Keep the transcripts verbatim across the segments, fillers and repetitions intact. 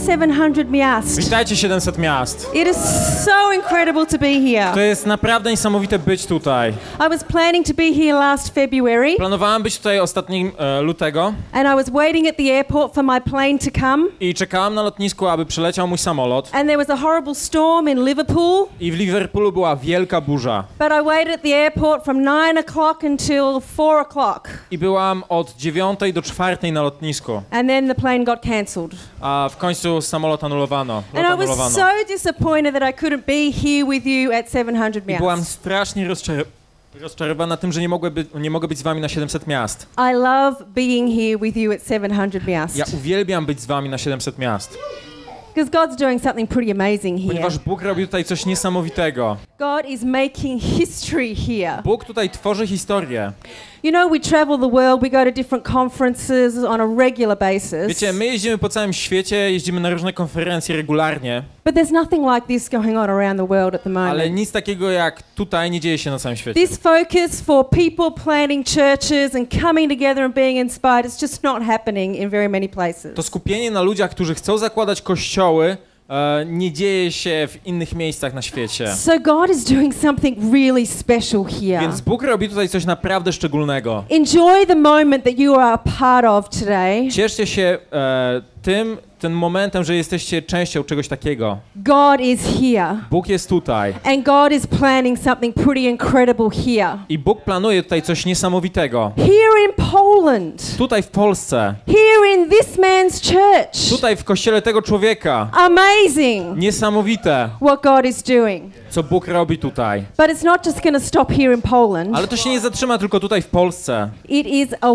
seven hundred miast. Witajcie siedemset miast. It is so incredible to be here. To jest naprawdę niesamowite być tutaj. I was planning to be here last February. Planowałem być tutaj ostatnim e, lutego. And I was waiting at the airport for my plane to come. I czekałem na lotnisku, aby przyleciał mój samolot. And there was a horrible storm in Liverpool. I w Liverpoolu była wielka burza. But I waited at the airport from nine o'clock until four o'clock. I byłam od dziewiątej do czwartej na lotnisku. And then the plane got cancelled. A w końcu samolot anulowano. Lot And I was anulowano. so disappointed that I couldn't be here with you at seven hundred I byłam miast. strasznie rozczar- rozczarowana tym, że nie mogę, by- nie mogę być z wami na siedemset miast. I love being here with you at seven hundred miast. Ja uwielbiam być z wami na siedemset miast. Because God's doing something pretty amazing here. Ponieważ Bóg robi tutaj coś niesamowitego. God is making history here. Bóg tutaj tworzy historię. You know, we travel the world, we go to different conferences on a regular basis. Wiecie, my jeździmy po całym świecie, jeździmy na różne konferencje regularnie, But there's nothing like this going on around the world at the ale moment. nic takiego jak tutaj nie dzieje się na całym świecie. This focus for people planting churches and coming together and being inspired is just not happening in very many places. To skupienie na ludziach, którzy chcą zakładać kościoły, e, nie dzieje się w innych miejscach na świecie. So God is doing something really special here. Więc Bóg robi tutaj coś naprawdę szczególnego. Enjoy the moment that you are a part of today. Cieszcie się e, tym, tym momentem, że jesteście częścią czegoś takiego. God is here. Bóg jest tutaj. And God is planning something pretty incredible here. I Bóg planuje tutaj coś niesamowitego. Here in Poland. Tutaj w Polsce. Here in this man's church. Tutaj w kościele tego człowieka. Amazing Niesamowite, what God is doing. co Bóg robi tutaj. But it's not just going to stop here in Poland. Ale to się nie zatrzyma tylko tutaj w Polsce. It is a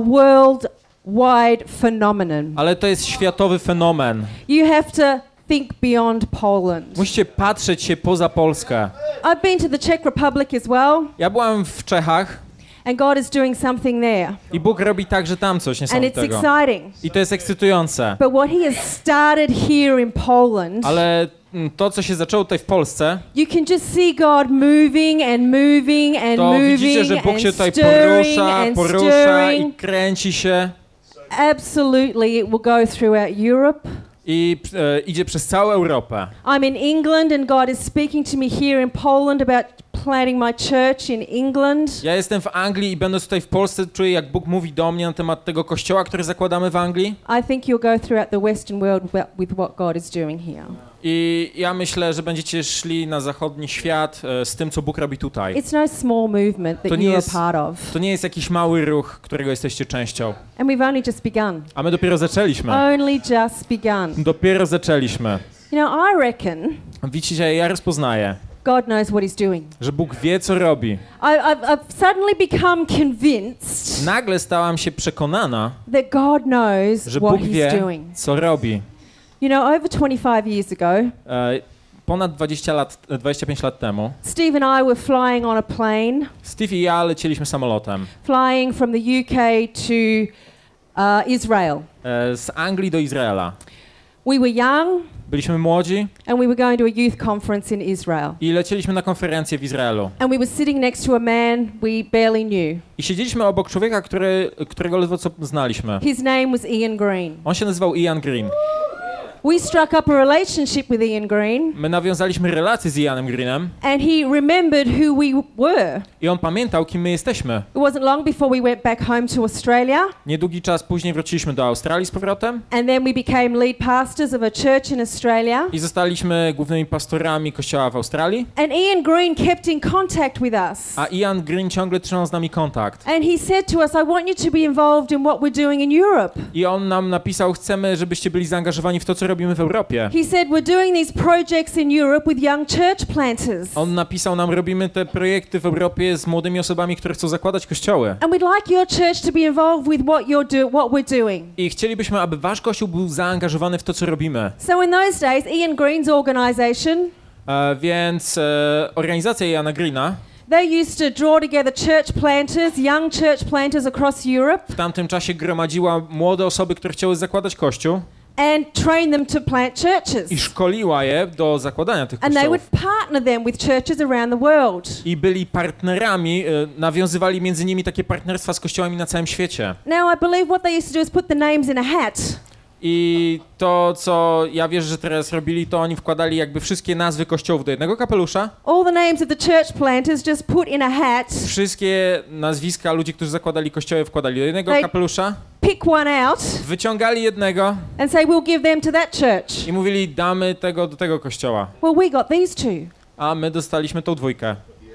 worldwide phenomenon. Ale to jest światowy fenomen. You have to think beyond Poland. Musicie patrzeć się poza Polskę. I've been to the Czech Republic as well, Ja byłam w Czechach and God is doing something there. i Bóg robi także tam coś And it's niesamowitego. exciting. I to jest ekscytujące. But what he has started here in Poland, Ale mm, to, co się zaczęło tutaj w Polsce, you can just see God moving and moving and to widzicie, moving że Bóg and się tutaj stirring porusza, and porusza i stirring. kręci się Absolutely, it will go throughout Europe. i e, idzie przez całą Europę. I'm in England and God is speaking to me here in Poland about planting my church in England. Ja jestem w Anglii i będąc tutaj w Polsce czuję, jak Bóg mówi do mnie na temat tego kościoła, który zakładamy w Anglii. I think you'll go throughout the Western world with what God is doing here. I ja myślę, że będziecie szli na zachodni świat e, z tym, co Bóg robi tutaj. It's no small movement To that nie you're jest- a part of. To nie jest jakiś mały ruch, którego jesteście częścią. And we've only just begun. A my dopiero zaczęliśmy. Only just begun. Dopiero zaczęliśmy. You know, I reckon Widzicie, ja rozpoznaję, God knows what he's doing. że Bóg wie, co robi. I, I've, I've suddenly become convinced Nagle stałam się przekonana, that God knows że what Bóg he's wie, doing. co robi. You know, over twenty-five years ago, E, ponad dwadzieścia lat, dwadzieścia pięć lat temu Steve and I were flying on a plane, Steve i ja lecieliśmy samolotem flying from the U K to uh, Israel. e, z Anglii do Izraela. We were young Byliśmy młodzi and we were going to a youth conference in Israel. i lecieliśmy na konferencję w Izraelu. And we were sitting next to a man we barely knew. I siedzieliśmy obok człowieka, który, którego ledwo co znaliśmy. His name was Ian Green. On się nazywał Ian Green. We struck up a relationship with Ian Green, My nawiązaliśmy relację z Ianem Greenem and he remembered who we were. i on pamiętał, kim my jesteśmy. It wasn't long before we went back home to Australia, Niedługi czas później wróciliśmy do Australii z powrotem and then we became lead pastors of a church in Australia. i zostaliśmy głównymi pastorami kościoła w Australii. And Ian Green kept in contact with us. A Ian Green ciągle trzymał z nami kontakt. And he said to us, I want you to be involved in what we're doing in Europe. I on nam napisał, chcemy, żebyście byli zaangażowani w to, co robimy w Europie. He said, we're doing these projects in Europe with young church planters. On napisał nam, robimy te projekty w Europie z młodymi osobami, które chcą zakładać kościoły. And we'd like your church to be involved with what you're do- what we're doing. I chcielibyśmy, aby wasz kościół był zaangażowany w to, co robimy. So in those days, Ian Green's organization, E, więc e, organizacja Iana Greena they used to draw together church planters, young church planters across Europe, w tamtym czasie gromadziła młode osoby, które chciały zakładać kościół and train them to plant churches. i szkoliła je do zakładania tych And they would kościołów. partner them with churches around the world. I byli partnerami, e, nawiązywali między nimi takie partnerstwa z kościołami na całym świecie. Now I believe what they used to do is put the names in a hat. I to, co ja wierzę, że teraz robili, to oni wkładali jakby wszystkie nazwy kościołów do jednego kapelusza. All the names of the church planters just put in a hat. Wszystkie nazwiska ludzi, którzy zakładali kościoły, wkładali do jednego They- kapelusza. Pick one out Wyciągali jednego and say, we'll give them to that church. i mówili, damy tego do tego kościoła. Well, we got these two. A my dostaliśmy tą dwójkę.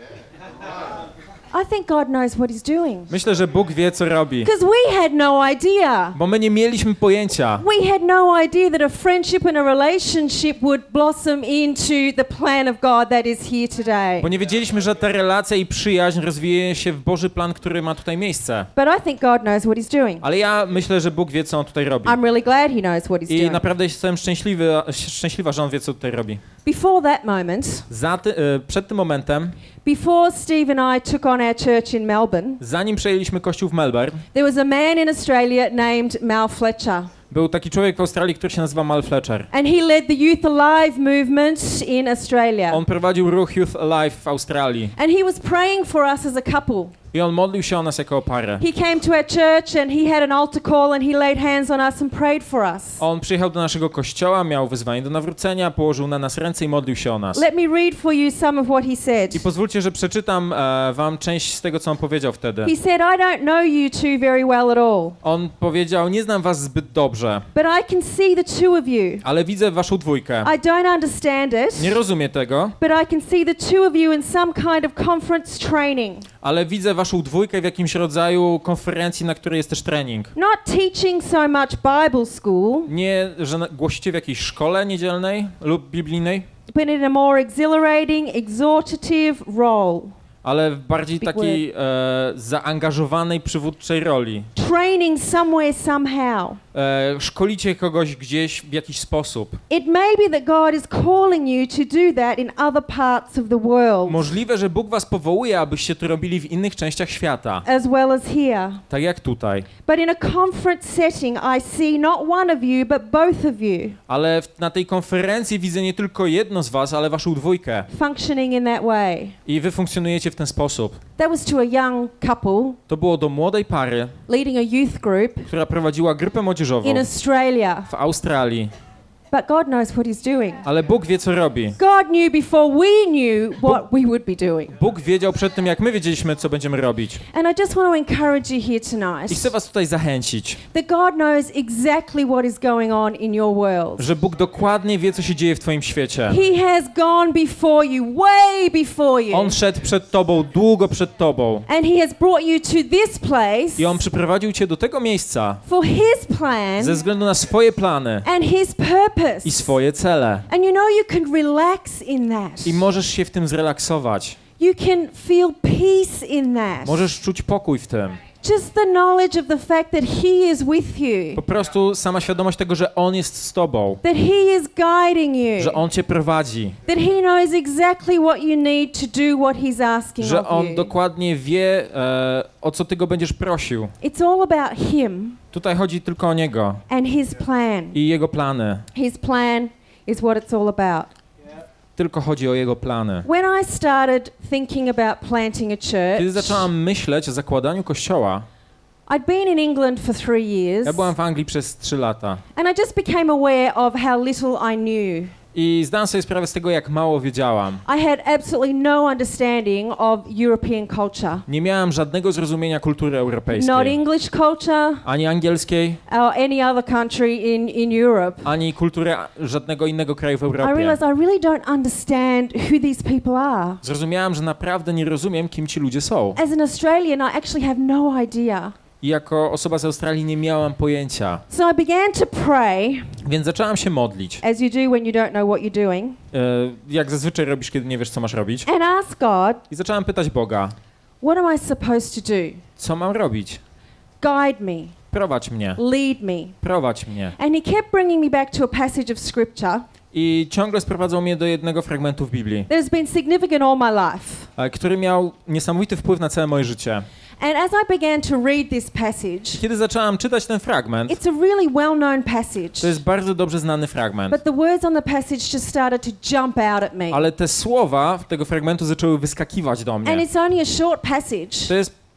I think God knows what he's doing. Myślę, że Bóg wie, co robi. Because we had no idea. Bo my nie mieliśmy pojęcia. We had no idea that a friendship and a relationship would blossom into the plan of God that is here today. Bo nie wiedzieliśmy, że ta relacja i przyjaźń rozwija się w Boży plan, który ma tutaj miejsce. But I think God knows what he's doing. Ale ja myślę, że Bóg wie, co On tutaj robi. I'm really glad he knows what he's I doing. naprawdę jestem szczęśliwy, szczęśliwa, że On wie, co tutaj robi. Before that moment, Za ty, y, przed tym momentem, before Steve and I took on our church in Melbourne, zanim przejęliśmy kościół w Melbourne, there was a man in Australia named Mal Fletcher. był taki człowiek w Australii, który się nazywa Mal Fletcher. And he led the Youth Alive movement in Australia. On prowadził ruch Youth Alive w Australii. And he was praying for us as a couple. I on modlił się o nas jako o parę. He came to our church and he had an altar call and he laid hands on us and prayed for us. On przyjechał do naszego kościoła, miał wyzwanie do nawrócenia, położył na nas ręce i modlił się o nas. Let me read for you some of what he said. I pozwólcie, że przeczytam e, wam część z tego, co on powiedział wtedy. He said, I don't know you two very well at all, On powiedział, nie znam was zbyt dobrze, but I can see the two of you. ale widzę waszą dwójkę. I don't understand it, Nie rozumiem tego, but I can see the two of you in some kind of conference training. ale widzę waszą dwójkę w jakimś rodzaju konferencji, na której jest też trening. Not teaching so much Bible school, Nie, że na- głosicie w jakiejś szkole niedzielnej lub biblijnej, but in a more exhilarating, exhortative role. ale w bardziej Big takiej e, zaangażowanej przywódczej roli. Training somewhere, somehow. E, szkolicie kogoś gdzieś w jakiś sposób. It may be that God is calling you to do that in other parts of the world, Możliwe, że Bóg was powołuje, abyście to robili w innych częściach świata, as well as here. tak jak tutaj. But in a conference setting, I see not one of you, but both of you Ale w, na tej konferencji widzę nie tylko jedno z was, ale waszą dwójkę. functioning in that way. I wy funkcjonujecie w ten sposób. That was to a young couple To było do młodej pary, leading a youth group która prowadziła grupę młodzieżową in Australia. w Australii. But God knows what he's doing. Ale Bóg wie, co robi. God knew before we knew what we would be doing. Bóg wiedział przed tym, jak my wiedzieliśmy, co będziemy robić. And I just want to encourage you here I tonight chcę was tutaj zachęcić, that God knows exactly what is going on in your world. że Bóg dokładnie wie, co się dzieje w twoim świecie. He has gone before you, way before you. On szedł przed tobą, długo przed tobą. And he has brought you to this place I On przyprowadził cię do tego miejsca for his plan ze względu na swoje plany and his purpose. i swoje cele. And you know you can relax in that. I możesz się w tym zrelaksować. You can feel peace in that. Możesz czuć pokój w tym. Just the knowledge of the fact that he is with you. Po prostu sama świadomość tego, że On jest z tobą, That he is guiding you. że On cię prowadzi, That he knows exactly what you need to do what he's asking że of On you. dokładnie wie, e, o co ty go będziesz prosił. It's all about him Tutaj chodzi tylko o Niego and his plan. i Jego plany. His plan is what it's all about. Tylko chodzi o Jego plany. When I started thinking about planting a Kiedy church, zaczęłam myśleć o zakładaniu kościoła, I'd been in England for three years, ja byłam w Anglii przez trzy lata and I just became aware of how little I knew. i zdałam sobie sprawę z tego, jak mało wiedziałam. I had absolutely no understanding of European culture. Nie miałam żadnego zrozumienia kultury Not europejskiej, English culture ani angielskiej, or any other country in, in Europe. ani kultury żadnego innego kraju w I Europie. realized I really don't understand who these people are. Zrozumiałam, że naprawdę nie rozumiem, kim ci ludzie są. As an Australian, I actually have no idea. I jako osoba z Australii nie miałam pojęcia. So I began to pray, Więc zaczęłam się modlić. as you do when you don't know what you're doing, E, jak zazwyczaj robisz, kiedy nie wiesz, co masz robić. and ask God, I zaczęłam pytać Boga, what am I supposed to do? co mam robić? Guide me, Prowadź mnie, lead me. prowadź mnie. And he kept bringing me back to a passage of scripture I ciągle sprowadzał mnie do jednego fragmentu w Biblii, that has been significant all my life. e, który miał niesamowity wpływ na całe moje życie. And as I began to read this passage, Kiedy zaczęłam czytać ten fragment, it's a really well-known passage, to jest bardzo dobrze znany fragment, but the words on the passage just started to jump out at me. ale te słowa tego fragmentu zaczęły wyskakiwać do And mnie. it's only a short passage, To jest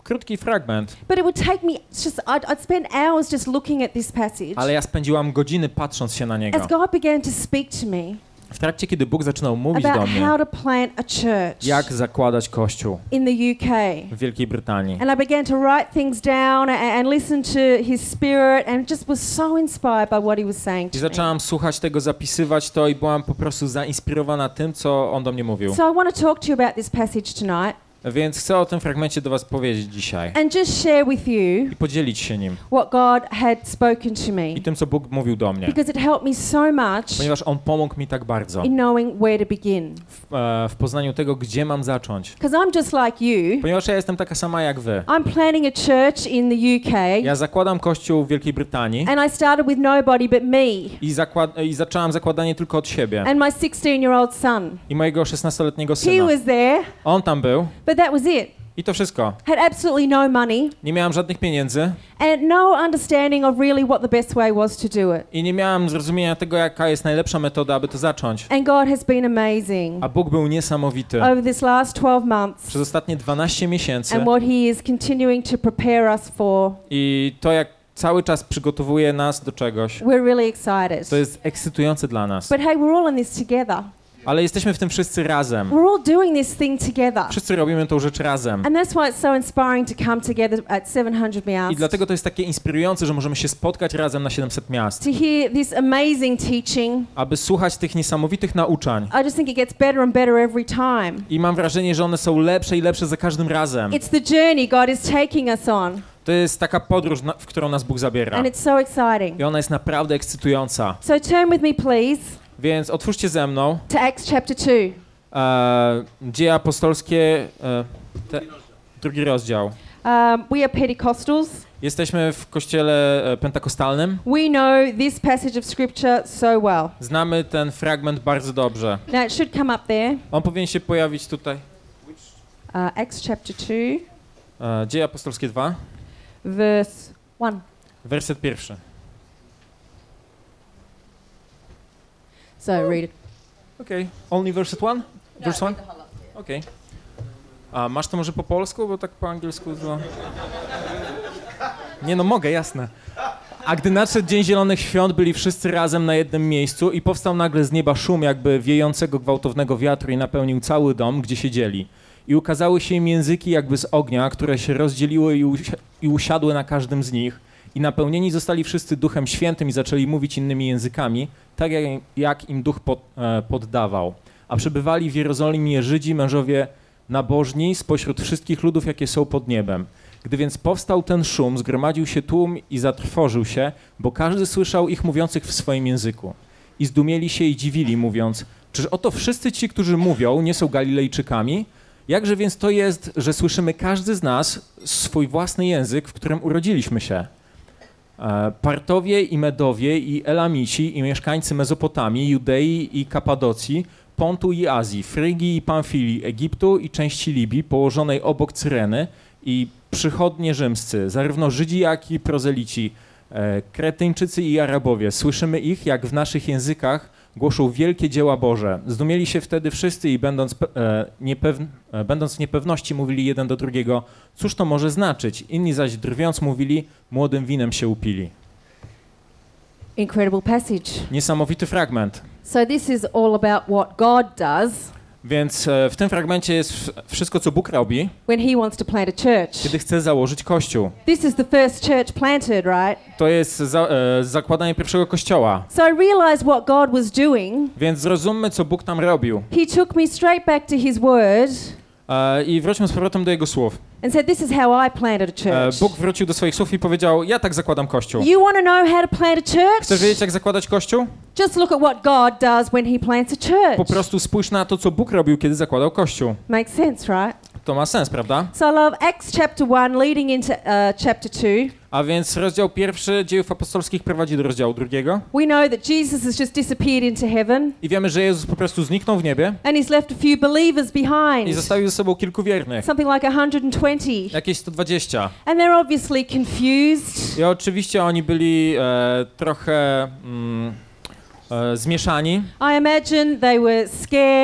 krótki fragment, But it would take me, it's just, I'd, I'd spend hours just looking at this passage ale ja spędziłam godziny patrząc się na niego. as God began to speak to me W trakcie, kiedy Bóg zaczynał mówić do about mnie, how to plant a church jak zakładać kościół in the U K. w Wielkiej Brytanii. And I began to write things down and, and listen to His Spirit and just was so inspired by what He was saying I to me. zaczęłam słuchać tego, zapisywać to i byłam po prostu zainspirowana tym, co on do mnie mówił. So I want to talk to you about this passage tonight Więc chcę o tym fragmencie do was powiedzieć dzisiaj and just share with you i podzielić się nim what God had spoken to me i tym, co Bóg mówił do mnie, because it helped me so much ponieważ on pomógł mi tak bardzo in knowing where to begin. w, e, w poznaniu tego, gdzie mam zacząć. Because I'm just like you. Ponieważ ja jestem taka sama jak wy. I'm planning a church in the U K Ja zakładam kościół w Wielkiej Brytanii and I started with nobody but me i, zakład- i zaczęłam zakładanie tylko od siebie and my sixteen-year-old son. i mojego szesnastoletniego He syna. was there, On tam był but that was it. i to wszystko. Had absolutely no money Nie miałam żadnych pieniędzy and no understanding of really what the best way was to do it. i nie miałam zrozumienia tego, jaka jest najlepsza metoda, aby to zacząć. And God has been amazing A Bóg był niesamowity. over this last twelve months Przez ostatnie dwanaście miesięcy and what He is continuing to prepare us for. i to, jak cały czas przygotowuje nas do czegoś, We're really excited. to jest ekscytujące dla nas. But hey, we're all in this together. Ale jesteśmy w tym wszyscy razem. We're all doing this thing together. Wszyscy robimy tą rzecz razem. And that's why it's so inspiring to come together at seven hundred I Meowth, dlatego to jest takie inspirujące, że możemy się spotkać razem na siedemset miast, to hear this amazing teaching. aby słuchać tych niesamowitych nauczań. I just think it gets better and better every time. I mam wrażenie, że one są lepsze i lepsze za każdym razem. It's the journey God is taking us on, To jest taka podróż, na- w którą nas Bóg zabiera. and it's so exciting. I ona jest naprawdę ekscytująca. So turn with me, please, Więc otwórzcie ze mną to Acts chapter two. e, Dzieje apostolskie, e, te, drugi rozdział. Um, we are Pentecostals. Jesteśmy w kościele e, pentakostalnym. We know this passage of scripture so well. Znamy ten fragment bardzo dobrze. Now it should come up there. On powinien się pojawić tutaj. Uh, Acts chapter two, E, Dzieje apostolskie dwa, verse one. werset pierwszy. So read it. Okej. Only werset one? Verse one? Okej. A masz to może po polsku, bo tak po angielsku to... Nie no, mogę, jasne. A gdy nadszedł Dzień Zielonych Świąt, byli wszyscy razem na jednym miejscu i powstał nagle z nieba szum jakby wiejącego gwałtownego wiatru i napełnił cały dom, gdzie siedzieli. I ukazały się im języki jakby z ognia, które się rozdzieliły i, usi- i usiadły na każdym z nich. I napełnieni zostali wszyscy Duchem Świętym i zaczęli mówić innymi językami, tak jak, jak im Duch pod, e, poddawał. A przebywali w Jerozolimie Żydzi, mężowie nabożni spośród wszystkich ludów, jakie są pod niebem. Gdy więc powstał ten szum, zgromadził się tłum i zatrwożył się, bo każdy słyszał ich mówiących w swoim języku. I zdumieli się i dziwili, mówiąc, czyż oto wszyscy ci, którzy mówią, nie są Galilejczykami? Jakże więc to jest, że słyszymy każdy z nas swój własny język, w którym urodziliśmy się? E, Partowie i Medowie i Elamici i mieszkańcy Mezopotamii, Judei i Kapadocji, Pontu i Azji, Frygii i Pamfilii, Egiptu i części Libii położonej obok Cyreny i przychodnie rzymscy, zarówno Żydzi, jak i prozelici, e, Kretyńczycy i Arabowie. Słyszymy ich, jak w naszych językach głoszą wielkie dzieła Boże. Zdumieli się wtedy wszyscy i będąc, pe- e, niepewn- e, będąc w niepewności mówili jeden do drugiego, cóż to może znaczyć? Inni zaś drwiąc mówili, młodym winem się upili. Incredible passage. Niesamowity fragment. So this is all about what God does Więc e, w tym fragmencie jest w- wszystko, co Bóg robi, when He wants to plant a church. kiedy chce założyć kościół. This is the first church planted, right? To jest za, e, zakładanie pierwszego kościoła. So I realized what God was doing. Więc zrozummy, co Bóg tam robił. He took me straight back to His word E, I wróćmy z powrotem do Jego słów. and said, this is how I planted a E, church. Bóg wrócił do swoich słów i powiedział, ja tak zakładam kościół. You want to know how to plant a Chcesz church? wiedzieć, jak zakładać kościół? Just look at what God does when He plants a Po church. prostu spójrz na to, co Bóg robił, kiedy zakładał kościół. Makes sense, right? To ma sens, prawda? So I love Acts chapter one leading into uh, chapter two. A więc rozdział pierwszy Dziejów Apostolskich prowadzi do rozdziału drugiego. We know that Jesus has just disappeared into heaven I wiemy, że Jezus po prostu zniknął w niebie and He's left a few believers i behind. zostawił ze sobą kilku wiernych. Something like one hundred twenty. Jakieś sto dwadzieścia. And they're obviously confused. I oczywiście oni byli e, trochę mm, e, zmieszani. I imagine they were scared.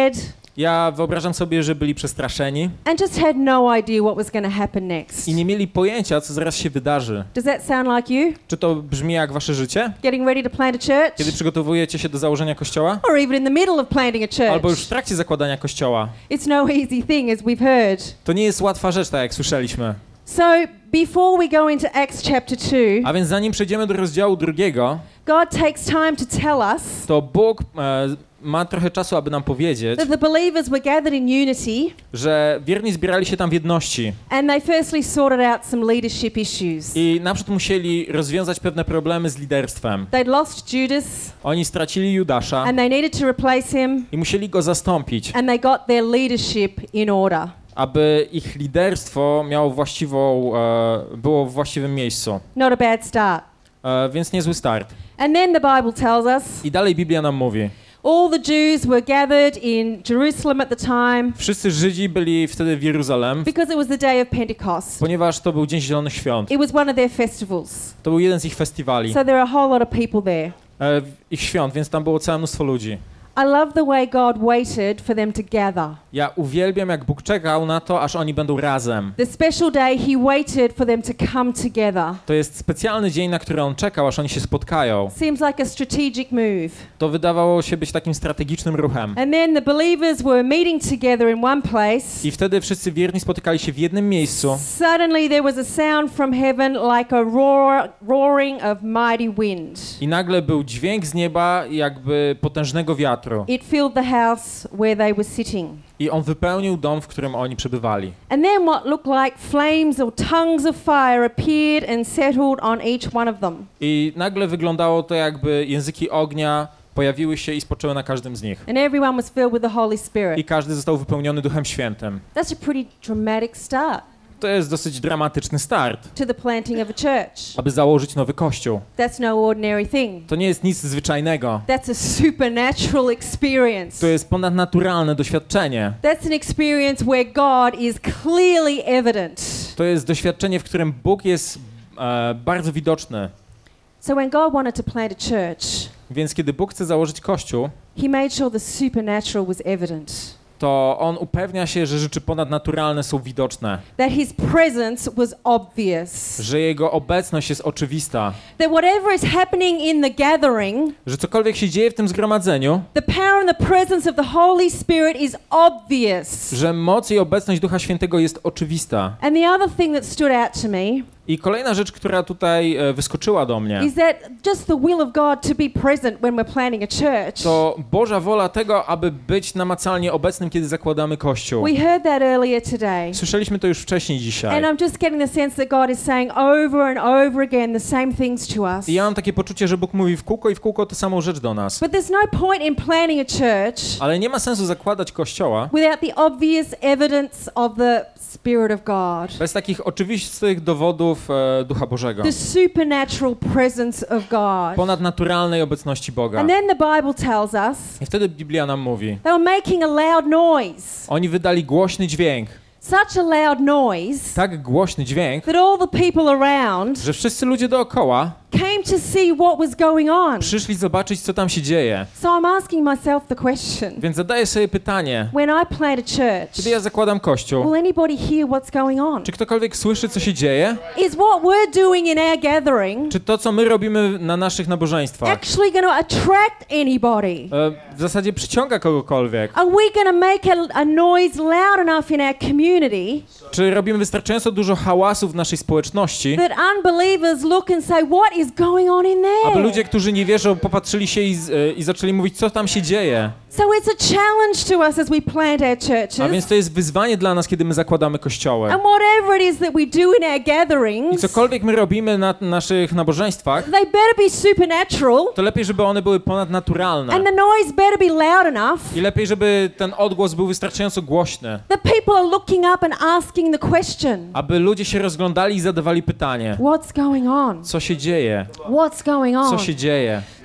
Ja wyobrażam sobie, że byli przestraszeni and just had no idea what was going to happen next. i nie mieli pojęcia, co zaraz się wydarzy. Does that sound like you? Czy to brzmi jak wasze życie? Getting ready to plant a church? Kiedy przygotowujecie się do założenia kościoła? Or even in the middle of planting a church? Albo już w trakcie zakładania kościoła? It's no easy thing, as we've heard. To nie jest łatwa rzecz, tak jak słyszeliśmy. So, before we go into Acts chapter two, A więc zanim przejdziemy do rozdziału drugiego, God takes time to tell us to Bóg e, ma trochę czasu, aby nam powiedzieć, that the believers were gathered in unity że wierni zbierali się tam w jedności and they firstly sorted out some leadership issues. i naprzód musieli rozwiązać pewne problemy z liderstwem. They'd lost Judas Oni stracili Judasza and they needed to replace him, i musieli go zastąpić, and they got their leadership in order. aby ich liderstwo miało właściwą, e, było w właściwym miejscu. Not a bad start. E, więc niezły start. And then the Bible tells us I dalej Biblia nam mówi, all the Jews were gathered in Jerusalem at the time wszyscy Żydzi byli wtedy w Jeruzalem, because it was the day of Pentecost. ponieważ to był Dzień Zielonych Świąt. It was one of their festivals. To był jeden z ich festiwali, So there are a whole lot of people there. e, ich świąt, więc tam było całe mnóstwo ludzi. I love the way God waited for them to gather. Ja uwielbiam, jak Bóg czekał na to, aż oni będą razem. The special day he waited for them to come together. To jest specjalny dzień, na który on czekał, aż oni się spotkają. Seems like a strategic move. To wydawało się być takim strategicznym ruchem. And then the believers were meeting together in one place. I wtedy wszyscy wierni spotykali się w jednym miejscu. Suddenly there was a sound from heaven like a roar, roaring of mighty wind. I nagle był dźwięk z nieba, jakby potężnego wiatru. It filled the house where they were sitting. I on wypełnił dom, w którym oni przebywali. And then what looked like flames or tongues of fire appeared and settled on each one of them. I nagle wyglądało to, jakby języki ognia pojawiły się i spoczęły na każdym z nich. And everyone was filled with the Holy I Spirit. każdy został wypełniony Duchem Świętym. That's a pretty dramatic start To jest dosyć dramatyczny start, to the planting of a church. aby założyć nowy kościół. That's no ordinary thing. To nie jest nic zwyczajnego. That's a supernatural experience. To jest ponadnaturalne doświadczenie. That's an experience where God is clearly evident. To jest doświadczenie, w którym Bóg jest e, bardzo widoczny. So when God wanted to plant a church, Więc kiedy Bóg chce założyć kościół, he made sure the supernatural was evident. to On upewnia się, że rzeczy ponadnaturalne są widoczne. That his presence was obvious. Że Jego obecność jest oczywista. That whatever is happening in the gathering, Że cokolwiek się dzieje w tym zgromadzeniu, the power and the presence of the Holy Spirit is obvious. że moc i obecność Ducha Świętego jest oczywista. And the other thing that stood out to me I kolejna rzecz, która tutaj e, wyskoczyła do mnie, is that just the will of God to be present when we're planting a church. to Boża wola tego, aby być namacalnie obecnym, kiedy zakładamy kościół. We heard that earlier today. Słyszeliśmy to już wcześniej dzisiaj. And I'm just getting the sense that God is saying over and over again the same things to us. I ja mam takie poczucie, że Bóg mówi w kółko i w kółko tę samą rzecz do nas. But there's no point in planting a church Ale nie ma sensu zakładać kościoła without the obvious evidence of the Spirit of God. bez takich oczywistych dowodów e, Ducha Bożego. The supernatural presence of God. Ponadnaturalnej obecności Boga. And then the Bible tells us I wtedy Biblia nam mówi, they were making a loud noise. oni wydali głośny dźwięk. Such a loud noise Tak głośny dźwięk, that all the people around że wszyscy ludzie dookoła came to see what was going on. przyszli zobaczyć, co tam się dzieje. So I'm asking myself the question. Więc zadaję sobie pytanie, When I plant a church, kiedy ja zakładam kościół, will anybody hear what's going on? czy ktokolwiek słyszy, co się dzieje? Is what we're doing in our gathering Czy to, co my robimy na naszych nabożeństwach, actually going to attract anybody? e, w zasadzie przyciąga kogokolwiek? Are we going to make a, a noise loud enough in our community Czy robimy wystarczająco dużo hałasu w naszej społeczności, that unbelievers look and say, what is going on in aby there? ludzie, którzy nie wierzą, popatrzyli się i, z- e, i zaczęli mówić, co tam się dzieje? So it's a challenge to us as we plant our A więc churches. to jest wyzwanie dla nas, kiedy my zakładamy kościoły. And whatever it is that we do in our I gatherings, cokolwiek my robimy na naszych nabożeństwach, they better be supernatural to lepiej, żeby one były ponadnaturalne. and the noise better be loud enough I lepiej, żeby ten odgłos był wystarczająco głośny, that people are looking up and asking the question, aby ludzie się rozglądali i zadawali pytanie, what's going on? co się dzieje, What's going co on? się dzieje.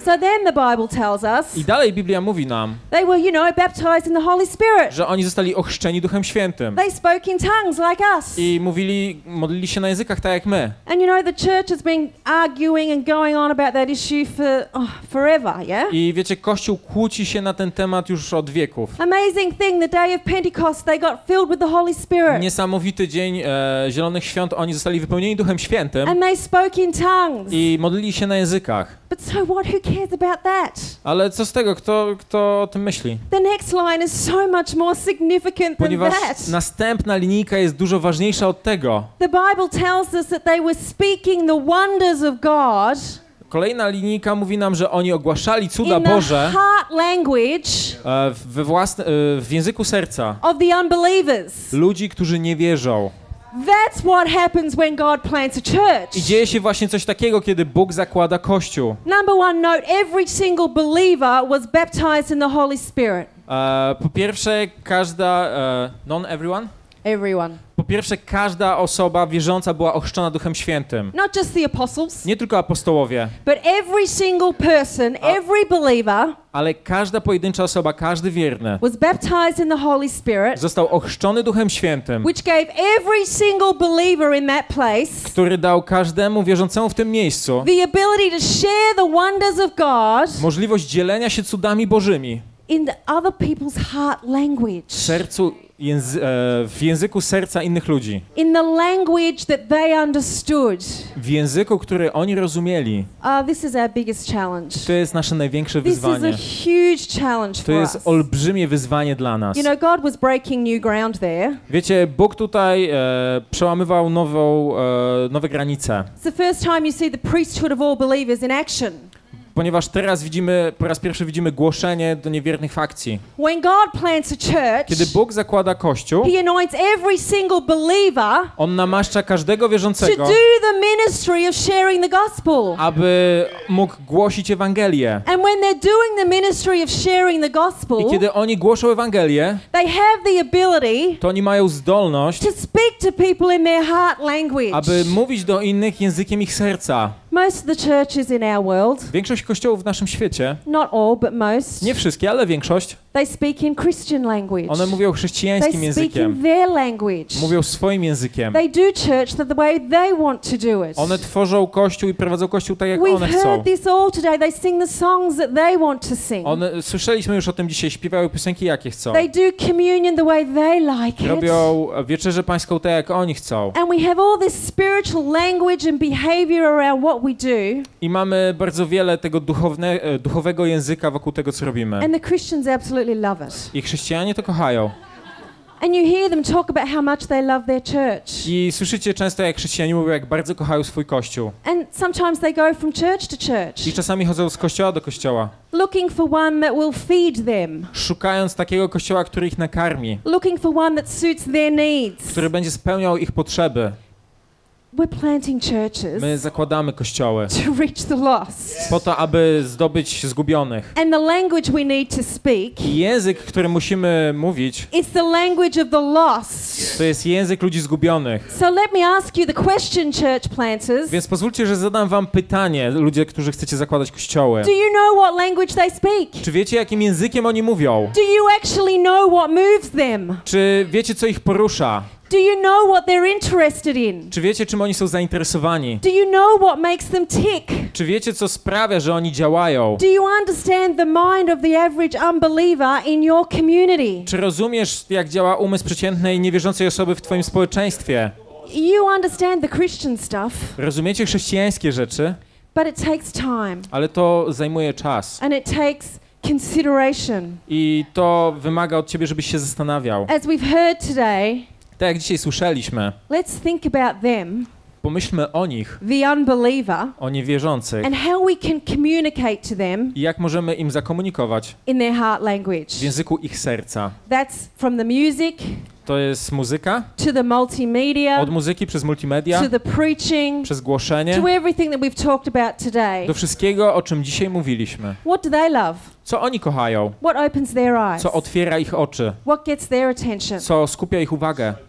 So then the Bible tells us I dalej Biblia mówi nam, they were, you know, baptized in the Holy Spirit. że oni zostali ochrzczeni Duchem Świętym. They spoke in tongues like us. I mówili, modlili się na językach tak jak my. And you know, the church has been arguing and going on about that issue for oh, forever, yeah? I wiecie, Kościół kłóci się na ten temat już od wieków. Amazing thing, the day of Pentecost, they got filled with the Holy Spirit. Niesamowity dzień e, Zielonych Świąt, oni zostali wypełnieni Duchem Świętym And they spoke in tongues. i modlili się na językach. But so what? Who cares about that? Ale co z tego, kto, kto o tym myśli? The next line is so much more significant than Ponieważ that. następna linijka jest dużo ważniejsza od tego. The Bible tells us that they were speaking the wonders of God Kolejna linijka mówi nam, że oni ogłaszali cuda in the Boże heart language e, we własne, e, w języku serca of the unbelievers. ludzi, którzy nie wierzą. That's what happens when God plants a church. I dzieje się właśnie coś takiego, kiedy Bóg zakłada Kościół. Number one note, every single believer was baptized in the Holy Spirit. E, po pierwsze, każda... E, non everyone? Everyone. Po pierwsze, każda osoba wierząca była ochrzczona Duchem Świętym. Not just the apostles, Nie tylko apostołowie, but every single person, every believer ale każda pojedyncza osoba, każdy wierny was baptized in the Holy Spirit, został ochrzczony Duchem Świętym, which gave every single believer in that place który dał każdemu wierzącemu w tym miejscu the ability to share the wonders of God możliwość dzielenia się cudami Bożymi in the other people's heart language. w sercu, języ- e, w języku serca innych ludzi. In the language that they understood. W języku, który oni rozumieli. Uh, this is our biggest challenge. To jest nasze największe This is a wyzwanie. huge challenge To for jest us. olbrzymie wyzwanie dla nas. You know, God was breaking new ground there. Wiecie, Bóg tutaj e, przełamywał nową, e, nowe granice. It's the first time you see the priesthood of all believers in action. Ponieważ teraz widzimy, po raz pierwszy widzimy głoszenie do niewiernych fakcji. When God plants a church, Kiedy Bóg zakłada Kościół, He anoints every single believer On namaszcza każdego to wierzącego, do the ministry of sharing the gospel. aby mógł głosić Ewangelię. And when they're doing the ministry of sharing the gospel, I kiedy oni głoszą Ewangelię, they have the ability to oni mają zdolność, to speak to people in their heart language. aby mówić do innych językiem ich serca. Most of the churches in our world, Większość kościołów w naszym świecie, not all, but most, nie wszystkie, ale większość, they speak in Christian language. one mówią chrześcijańskim They speak językiem. in their language. Mówią swoim językiem. They do church the way they want to do it. One tworzą kościół i prowadzą kościół tak, jak We've one chcą. heard this all today. They sing the songs that they want to sing. One, słyszeliśmy już o tym dzisiaj, śpiewają piosenki, jakie chcą. They do communion the way they like it. Robią wieczerzę pańską tak, jak oni chcą. And we have all this spiritual language and behavior around what we do. I mamy bardzo wiele tego duchowne, e, duchowego języka wokół tego, co robimy. And the Christians absolutely love it. I chrześcijanie to kochają. And you hear them talk about how much they love their church. I słyszycie często, jak chrześcijanie mówią, jak bardzo kochają swój kościół. And sometimes they go from church to church, I czasami chodzą z kościoła do kościoła, looking for one that will feed them, szukając takiego kościoła, który ich nakarmi, looking for one that suits their needs. który będzie spełniał ich potrzeby. We're planting churches My zakładamy kościoły to reach the lost. po to, aby zdobyć zgubionych. And the language we need to speak I język, który musimy mówić, is the language of the lost. to jest język ludzi zgubionych. So let me ask you the question, church planters. Więc pozwólcie, że zadam wam pytanie, ludzie, którzy chcecie zakładać kościoły. Do you know what language they speak? Czy wiecie, jakim językiem oni mówią? Do you actually know what moves them? Czy wiecie, co ich porusza? Do you know what they're interested in? Czy wiecie, czym oni są zainteresowani? Do you know what makes them tick? Czy wiecie, co sprawia, że oni działają? Do you understand the mind of the average unbeliever in your community? Czy rozumiesz, jak działa umysł przeciętnej, niewierzącej osoby w twoim społeczeństwie? You understand the Christian stuff, Rozumiecie chrześcijańskie rzeczy, but it takes time ale to zajmuje czas. and it takes consideration. I to wymaga od ciebie, żebyś się zastanawiał. As we've heard today, Tak jak dzisiaj słyszeliśmy, let's think about them, pomyślmy o nich, the unbeliever, o niewierzących and how we can communicate to them i jak możemy im zakomunikować in their heart language. w języku ich serca. That's from the music To jest muzyka, to the multimedia, od muzyki przez multimedia, to the preaching, przez głoszenie, to everything that we've talked about today. do wszystkiego, o czym dzisiaj mówiliśmy. What do they love? Co oni kochają? What opens their eyes? Co otwiera ich oczy? What gets their attention? Co skupia ich uwagę?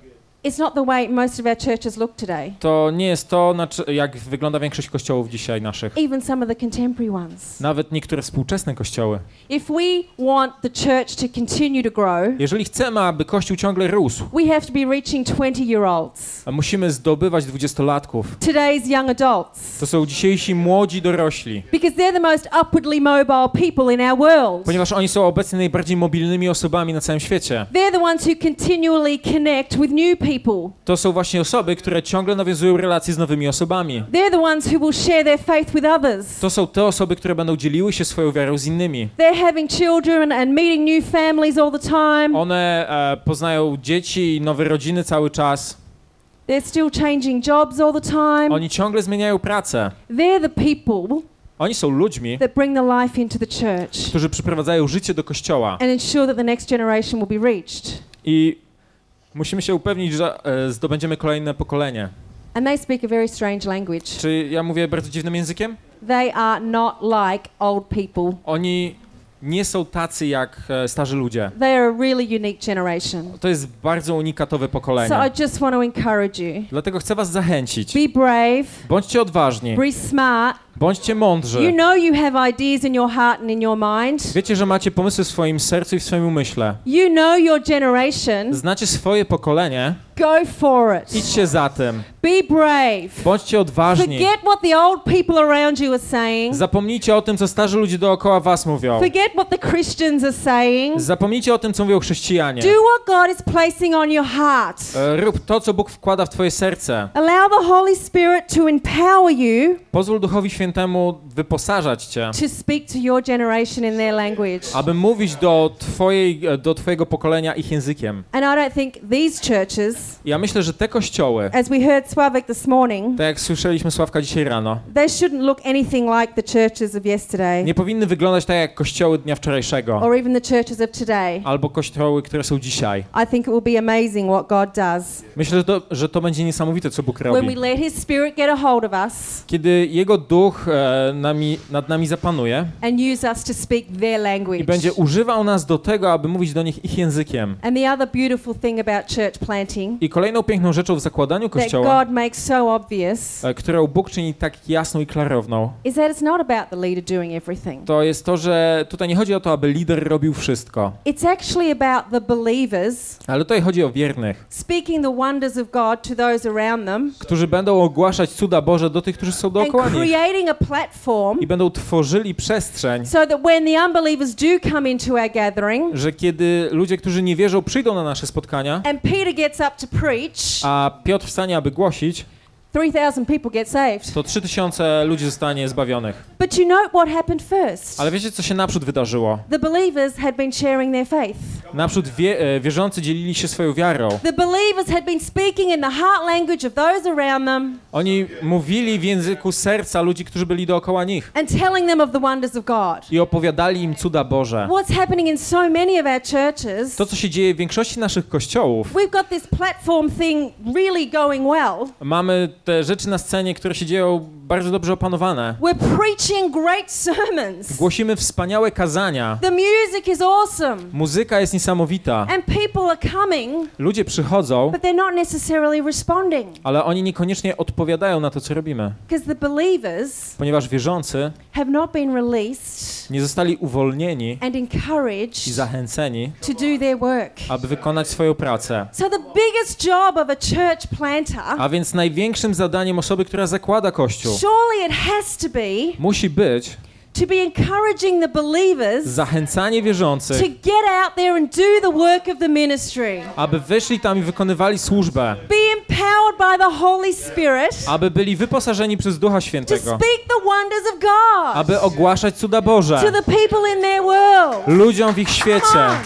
It's not the way most of our churches look today. To nie jest to, jak wygląda większość kościołów dzisiaj naszych. Even some of the contemporary ones. Nawet niektóre współczesne kościoły. If we want the church to continue to grow, jeżeli chcemy, aby Kościół ciągle rósł, we have to be reaching twenty-year-olds. musimy zdobywać dwudziestolatków. Today's young adults. To są dzisiejsi młodzi dorośli. Because they're the most upwardly mobile people in our world. Ponieważ oni są obecnie najbardziej mobilnymi osobami na całym świecie. They're the ones who continually connect with new people. To są właśnie osoby, które ciągle nawiązują relacje z nowymi osobami. They're the ones who will share their faith with others. To są te osoby, które będą dzieliły się swoją wiarą z innymi. They're having children and meeting new families all the time. One e, poznają dzieci i nowe rodziny cały czas. They're still changing jobs all the time. Oni ciągle zmieniają pracę. They're the people Oni są ludźmi, that bring the life into the church którzy przyprowadzają życie do Kościoła. and ensure that the next generation will be reached. I musimy się upewnić, że e, zdobędziemy kolejne pokolenie. And they speak a very strange language. Czy ja mówię bardzo dziwnym językiem? They are not like old people. Oni nie są tacy jak e, starzy ludzie. They are a really unique generation. To jest bardzo unikatowe pokolenie. So I just want to encourage you. Dlatego chcę was zachęcić. Be brave. Bądźcie odważni. Be smart. Bądźcie mądrzy. You know you have ideas in your heart and in your mind. Wiecie, że macie pomysły w swoim sercu i w swoim umyśle. You know your generation. Znacie swoje pokolenie. Go for it. Idźcie za tym. Be brave. Bądźcie odważni. Forget what the old people around you are saying. Zapomnijcie o tym, co starzy ludzie dookoła was mówią. Forget what the Christians are saying. Zapomnijcie o tym, co mówią chrześcijanie. Do what God is placing on your heart. E, Rób to, co Bóg wkłada w twoje serce. Allow the Holy Spirit to empower you Pozwól Duchowi Świętemu wyposażać cię, to speak to your generation in their language. aby mówić do, twojej, do twojego pokolenia ich językiem. And I don't think these churches, Ja myślę, że te kościoły, as we heard Sławek this morning, tak jak słyszeliśmy Sławka dzisiaj rano, they shouldn't look anything like the churches of yesterday nie powinny wyglądać tak jak kościoły dnia wczorajszego, or even the churches of today. albo kościoły, które są dzisiaj. I think it will be amazing what God does. Myślę, że to, że to będzie niesamowite, co Bóg When we robi. let His Spirit get a hold of us Kiedy Jego Duch e, nami, nad nami zapanuje and use us to speak their language. i będzie używał nas do tego, aby mówić do nich ich językiem. And the other beautiful thing about church planting I kolejną piękną rzeczą w zakładaniu that kościoła, God makes so obvious e, którą Bóg czyni tak jasną i klarowną, is that it's not about the leader doing everything. to jest to, że tutaj nie chodzi o to, aby lider robił wszystko, It's actually about the believers ale tutaj chodzi o wiernych, speaking the wonders of God to those around them którzy będą ogłaszać cuda Boże do tych, którzy są and dookoła nich creating a platform i będą tworzyli przestrzeń, so that when the unbelievers do come into our gathering że kiedy ludzie, którzy nie wierzą, przyjdą na nasze spotkania, and Peter gets up to preach, a Piotr wstanie, aby głosić, three thousand people get saved. to trzy tysiące ludzi zostanie zbawionych. But you know what happened first? Ale wiecie, co się naprzód wydarzyło? The believers had been sharing their faith. Naprzód wie, e, wierzący dzielili się swoją wiarą. The believers had been speaking in the heart language of those around them Oni mówili w języku serca ludzi, którzy byli dookoła nich and telling them of the wonders of God. i opowiadali im cuda Boże. What's happening in so many of our churches, To, co się dzieje w większości naszych kościołów, we've got this platform thing really going well. mamy te rzeczy na scenie, które się dzieją bardzo dobrze opanowane. We're preaching great sermons. Głosimy wspaniałe kazania. The music is awesome. Muzyka jest niesamowita. And people are coming, Ludzie przychodzą, but they're not necessarily responding. ale oni niekoniecznie odpowiadają na to, co robimy. Because the believers Ponieważ wierzący have not been released nie zostali uwolnieni and i encouraged zachęceni, to do their work. aby wykonać swoją pracę. So the biggest job of a church planter, A więc największym zadaniem osoby, która zakłada kościół, surely it has to be musi być to be encouraging the believers zachęcanie to wierzących, get out there and do the work of the ministry. aby wyszli tam i wykonywali służbę, Be empowered by the Holy Spirit aby byli wyposażeni przez Ducha to Świętego, speak the wonders of God aby ogłaszać cuda Boże to the people in their world. ludziom w ich świecie. Come on.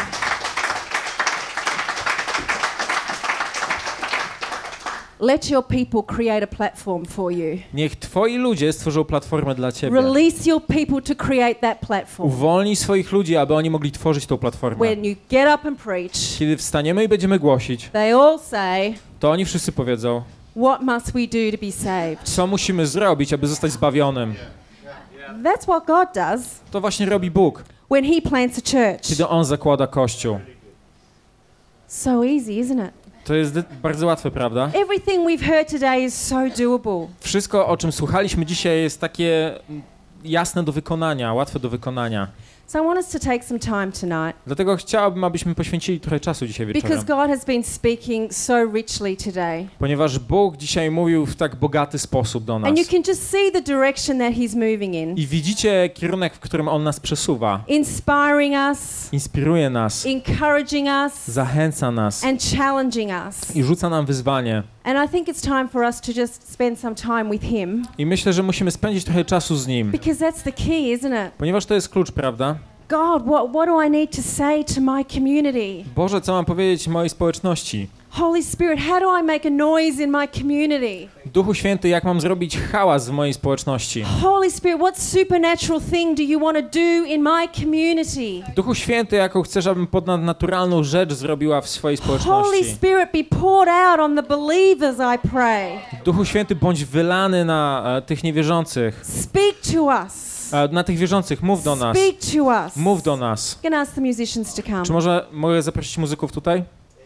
Let your people create a platform for you. Niech twoi ludzie stworzą platformę dla ciebie. Release your people to create that platform. Uwolnij swoich ludzi, aby oni mogli tworzyć tą platformę. When you get up and preach, Kiedy wstaniemy i będziemy głosić, they all say, to oni wszyscy powiedzą, what must we do to be saved? co musimy zrobić, aby zostać zbawionym. That's what God does To właśnie robi Bóg, when He plants a church. kiedy On zakłada Kościół. So easy, isn't it? To jest de- bardzo łatwe, prawda? Everything we've heard today is so doable. Wszystko, o czym słuchaliśmy dzisiaj, jest takie jasne do wykonania, łatwe do wykonania. So I want us to take some time tonight Dlatego chciałabym, abyśmy poświęcili trochę czasu dzisiaj because wieczorem. God has been speaking so richly today. Ponieważ Bóg dzisiaj mówił w tak bogaty sposób do nas. And you can just see the direction that He's moving in. I widzicie kierunek, w którym On nas przesuwa. Inspiring us, Inspiruje nas, encouraging us, zachęca nas and challenging us. i rzuca nam wyzwanie. And I think it's time for us to just spend some time with Him I myślę, że musimy spędzić trochę czasu z Nim. because that's the key, isn't it? Ponieważ to jest klucz, prawda? God, what, what do I need to say to my community? Boże, co mam powiedzieć mojej społeczności? Holy Spirit, how do I make a noise in my community? Duchu Święty, jak mam zrobić hałas w mojej społeczności? Holy Spirit, what supernatural thing do you want to do in my community? Duchu Święty, jaką chcesz, abym ponadnaturalną rzecz zrobiła w swojej Holy społeczności? Spirit, be poured out on the believers, I pray. Duchu Święty, bądź wylany na e, tych niewierzących. Speak to us. E, na tych wierzących, mów do nas. Speak to us. Mów do nas. I'm going to ask the musicians to come. Czy może mogę zaprosić muzyków tutaj?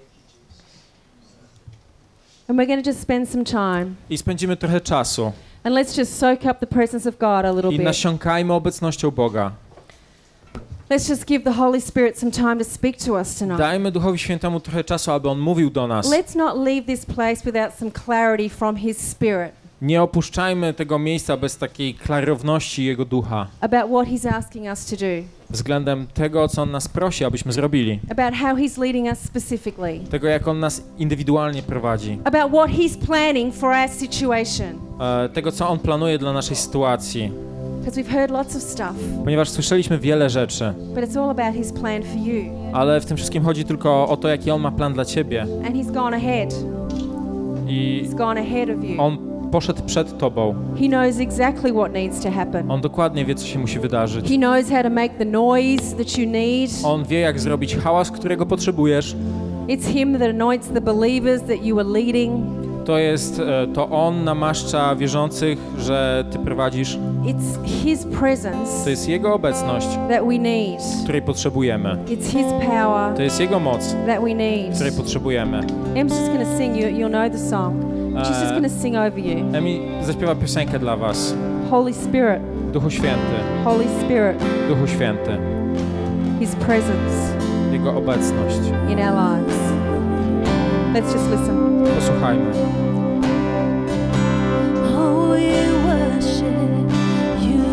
And we're going to just spend some time. I spędzimy trochę czasu. And let's just soak up the presence of God a little I bit. nasiąkajmy obecnością Boga. Let's just give the Holy Spirit some time to speak to us tonight. Dajmy Duchowi Świętemu trochę czasu, aby On mówił do nas. Let's not leave this place without some clarity from His Spirit Nie opuszczajmy tego miejsca bez takiej klarowności Jego Ducha about what He's asking us to do, względem tego, co On nas prosi, abyśmy zrobili. about how He's leading us specifically, Tego, jak On nas indywidualnie prowadzi. about what He's planning for our situation. E, tego, co On planuje dla naszej sytuacji. Because we've heard lots of stuff, Ponieważ słyszeliśmy wiele rzeczy, but it's all about His plan for you. ale w tym wszystkim chodzi tylko o to, jaki On ma plan dla Ciebie. And He's gone ahead. I He's gone ahead of you. On poszedł przed Tobą. He knows exactly what needs to happen. On dokładnie wie, co się musi wydarzyć. He knows how to make the noise that you need. On wie, jak zrobić hałas, którego potrzebujesz. It's Him that anoints the believers that you are leading. To jest, e, to On namaszcza wierzących, że Ty prowadzisz. It's His presence To jest Jego obecność, that we need. której potrzebujemy. It's His power To jest Jego moc, that we need. której potrzebujemy. Em's just going to sing you. You'll know the song. She's just going to sing over you. Emi zaśpiewa piosenkę dla Was. Holy Spirit, Duchu Święty, Holy Spirit, Duchu Święty, His presence Jego obecność. in our lives. Let's just listen. Posłuchajmy. Oh, we worship you.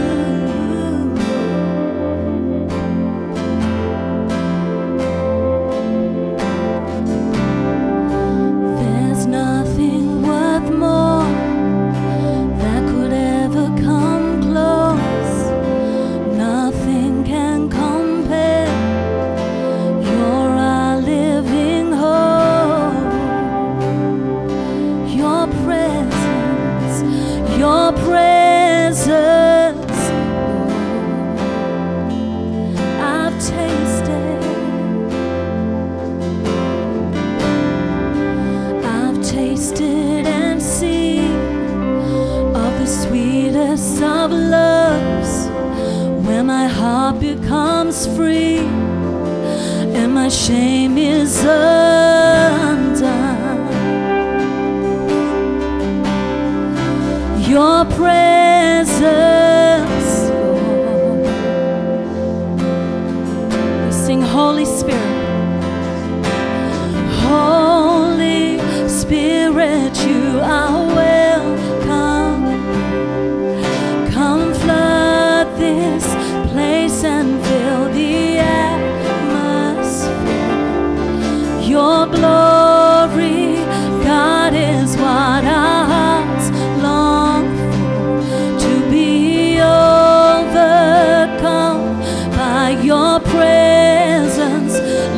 There's nothing worth more that could ever come close. Nothing can compare. You're our living hope. Your presence, your presence, I've tasted, I've tasted and seen of the sweetest of loves, where my heart becomes free and my shame is undone. Your presence, Lord. We sing Holy Spirit. Holy Spirit, you are welcome. Come flood this place and fill the atmosphere. Your glory, God, is what our hearts long for, to be overcome by your presence,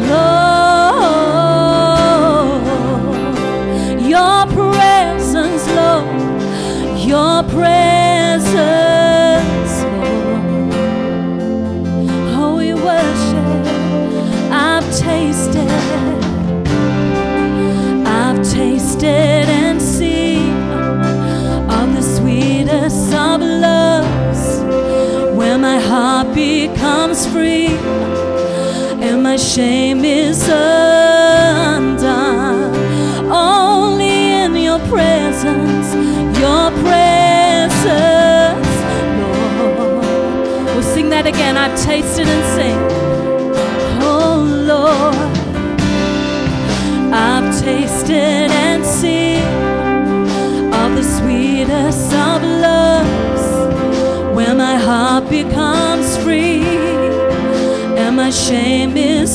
Lord. Your presence, Lord. Your presence, Lord. Oh, we worship. I've tasted, I've tasted and seen of the sweetest of loves, where my heart becomes free and my shame is undone. that again. I've tasted and seen. Oh Lord, I've tasted and seen of the sweetest of loves, where my heart becomes free and my shame is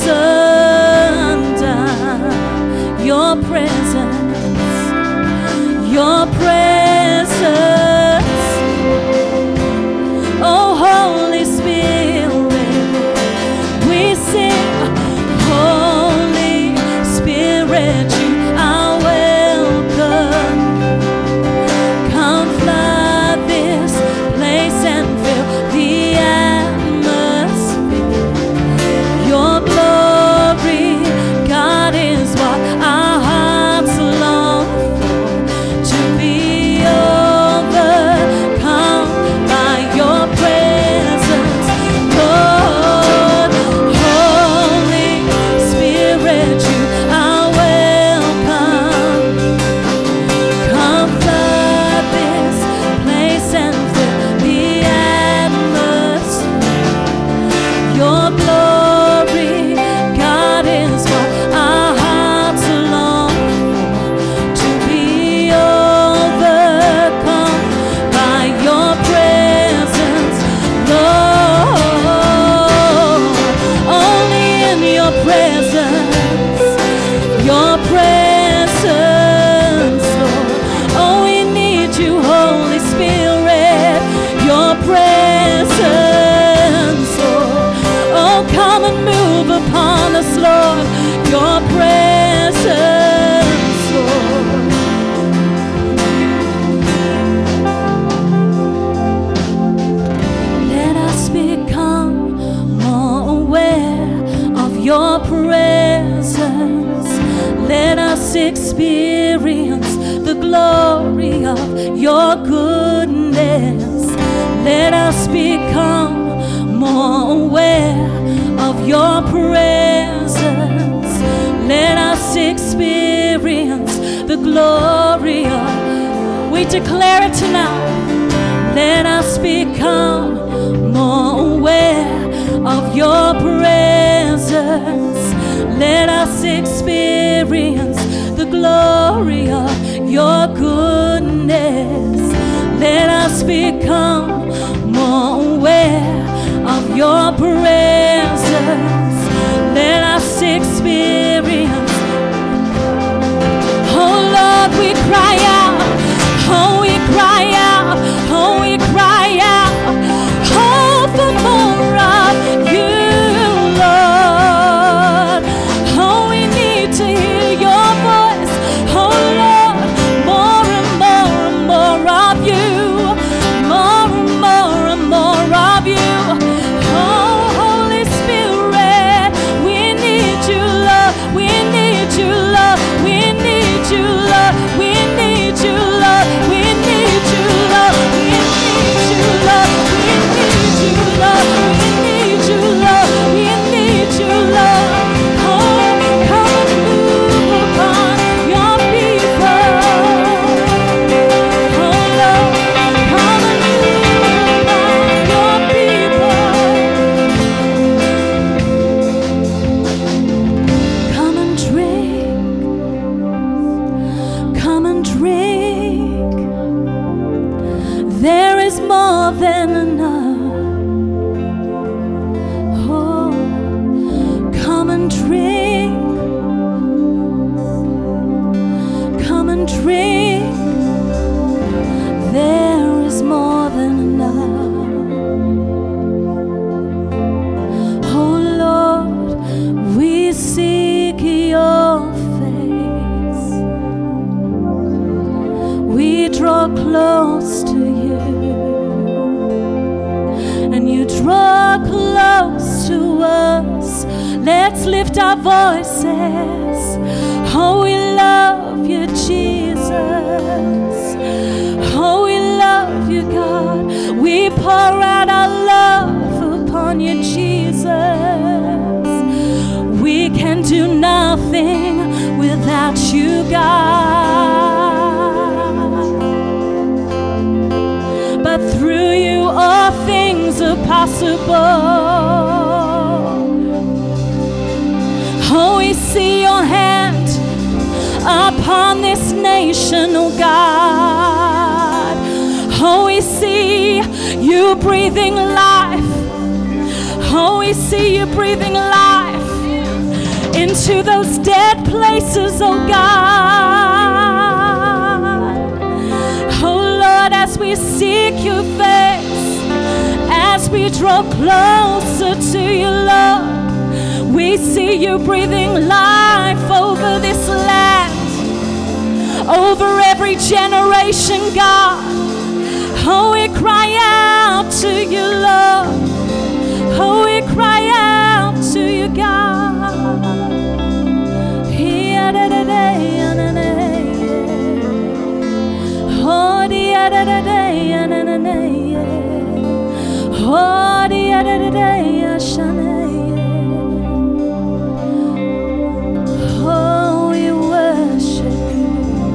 undone. Your presence, your presence, oh Holy Spirit, we sing, Holy Spirit, you are welcome. Come flood this place and fill the atmosphere. Your glory, God, is what our hearts long for, to be overcome by your presence, Lord. Holy Spirit, you are welcome. Come flood this place and fill the atmosphere. Your glory, God, is what our hearts long for, to be overcome by your presence, Lord. Only in your presence, your presence, Lord. Oh, we need you, Holy Spirit, your presence, Lord. Oh, come and move upon us, Lord, your presence, Lord. Let us become more aware of your presence. Let us experience the glory of your goodness. Let us become more aware of your presence. Let us experience the glory of, we declare it tonight. Let us become more aware of your presence. Let us experience the glory of your goodness. Let us become more aware of your presence. Let us experience. Oh Lord, we cry out. Oh, we cry out. Oh, we cry out. Oh, for more of you, Lord. Oh, we need to hear your voice. Oh Lord, more and more and more of you. More and more and more of you. Oh, Holy Spirit, we need you, Lord. We need you, Lord. We need you, Lord. We need you, Lord. We need you, Lord. We need you, Lord. We need you, Lord. We need you, Lord. We need you, Lord. Oh, come and move upon your people. Oh, Lord, come and move upon your people. Come and drink. Come and drink. There is more than enough. Oh, come and drink. Come and drink. There is more than enough. Oh Lord, we seek your face. We draw close to you, and you draw close to us. Let's lift our voices. Oh, we love you, Jesus. Oh, we love you, God. We pour out our love upon you, Jesus. We can do nothing without you, God. But through you all things are possible. impossible. Oh, we see your hand upon this nation, oh God. Oh, we see you breathing life. Oh, we see you breathing life into those dead places, oh God. Oh Lord, as we seek your face, as we draw closer to you, Lord, we see you breathing life over this land, over every generation, God. Oh, we cry out to you, Lord. Oh, we cry out to you, God. Oh, the other day, oh, the other day, oh, we worship you.